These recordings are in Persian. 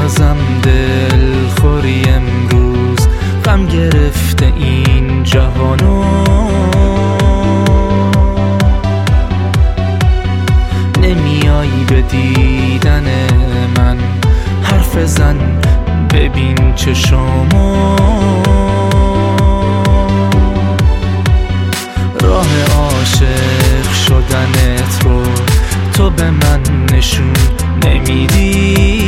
ازم دلخوری امروز غم گرفته این جهانو، نمیای به دیدن من حرف زن ببین چشامو، راه عاشق شدنت رو تو به من نشون نمیدی،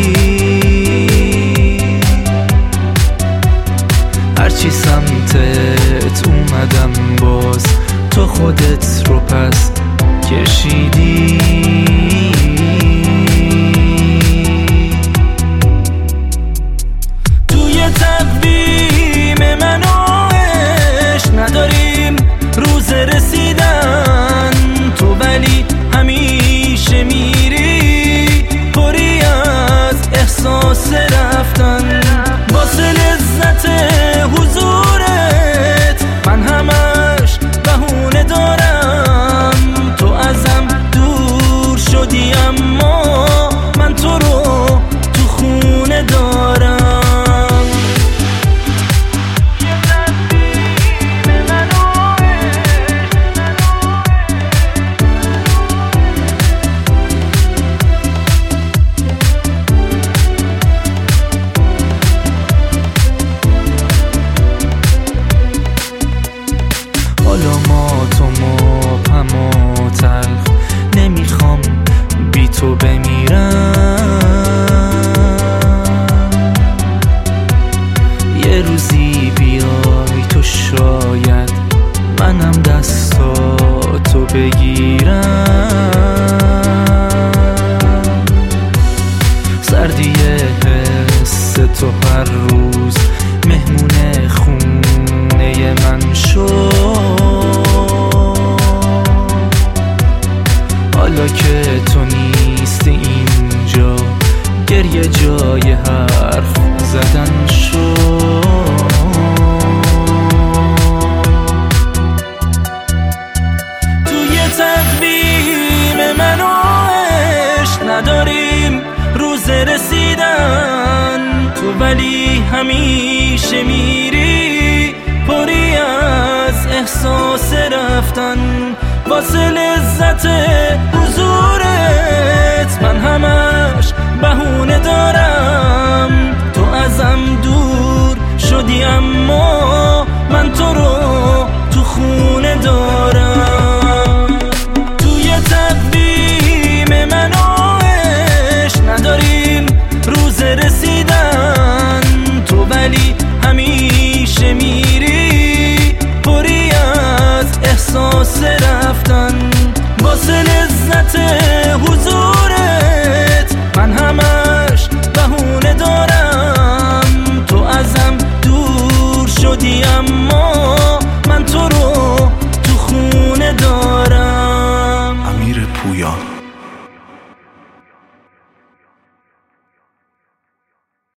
هرچی سمتت اومدم باز تو خودت رو پس کشیدی. توی تقویم من و عشق نداریم روز رسیدن، تو ولی همیشه میری پری از احساس رفتن، واسه لذت حضورت من همش بهونه دارم، تو ازم دور شدی اما من تو رو تو خونه دارم. حالا ما تو مبهم و تلخ نمیخوام بی تو بمیرم، یه روزی بیای تو شاید منم دستاتو بگیرم، سردی حس تو هر روز مهمون خونه من شد، حالا که تو نیستی اینجا گریه جای حرف زدن شد. توی تقویم من و عشق نداریم روز رسیدن، تو ولی همیشه میری پری از احساس رفتن، واسه لذت حضور